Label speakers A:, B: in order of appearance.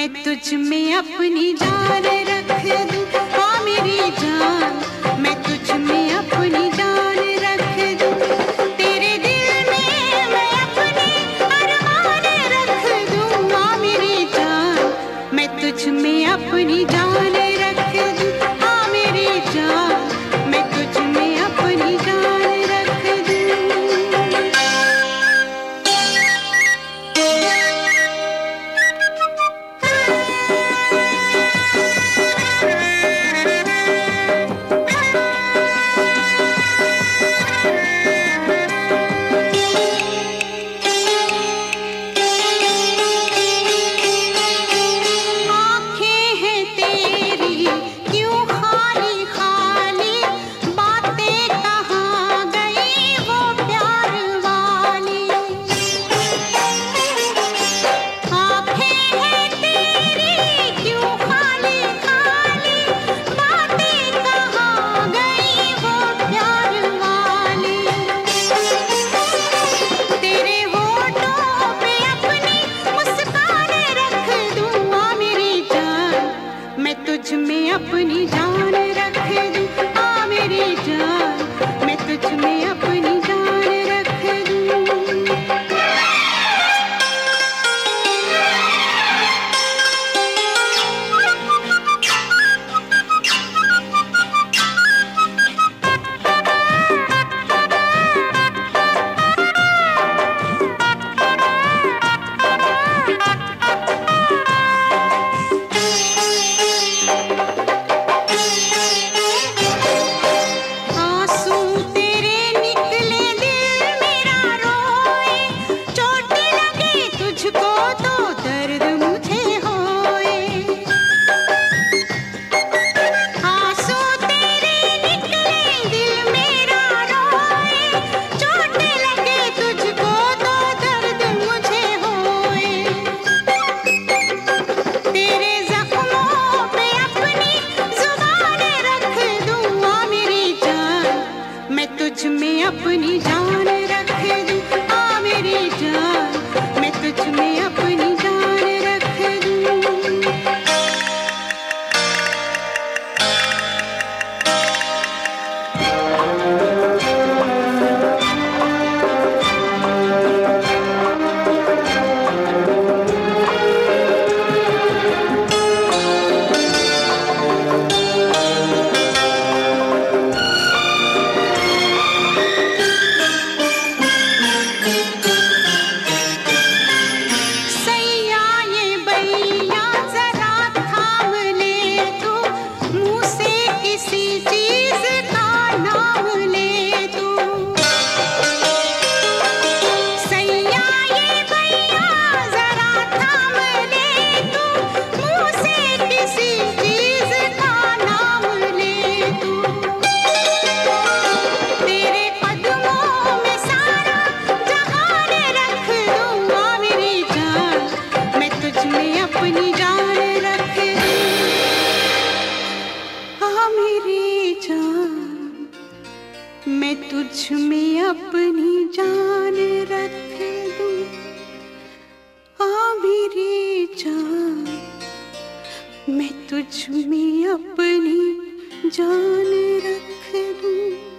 A: मैं तुझ में अपनी जान रख दूं, हाँ मेरी जान, मैं तुझ में अपनी जान रख दूं। तेरे दिल में मैं अपने अरमान रख दूं, हाँ मेरी जान, मैं तुझ में अपनी जान रख दूं, हाँ मेरी जान, मैं तुझ में अपनी जान रख दूं। तुझ में अपनी जान रख दूं, हाँ मेरी जान, मैं तुझ में अपनी जान रख दूं। तुझ में अपनी जान रख दूं, हाँ मेरी जान, मैं तुझ में अपनी जान रख दूं। अपनी जान रख दूं, हाँ मेरी जान, मैं तुझ में अपनी जान रख दूं, हाँ मेरी जान, मैं तुझ में अपनी जान रख दूं।